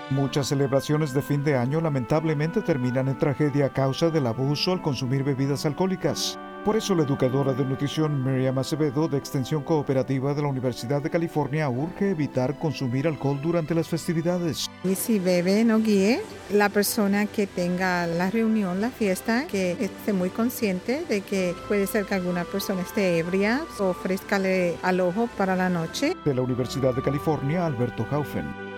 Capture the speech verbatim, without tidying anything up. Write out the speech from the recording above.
Muchas celebraciones de fin de año lamentablemente terminan en tragedia a causa del abuso al consumir bebidas alcohólicas. Por eso la educadora de nutrición Miriam Acevedo, de Extensión Cooperativa de la Universidad de California, urge evitar consumir alcohol durante las festividades. Y si bebe, no guíe. La persona que tenga la reunión, la fiesta, que esté muy consciente de que puede ser que alguna persona esté ebria, ofrézcale al ojo para la noche. De la Universidad de California, Alberto Haufen.